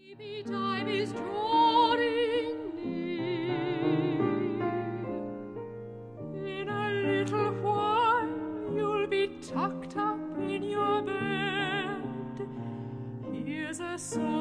Baby time is drawing near. In a little while you'll be tucked up in your bed. Here's a song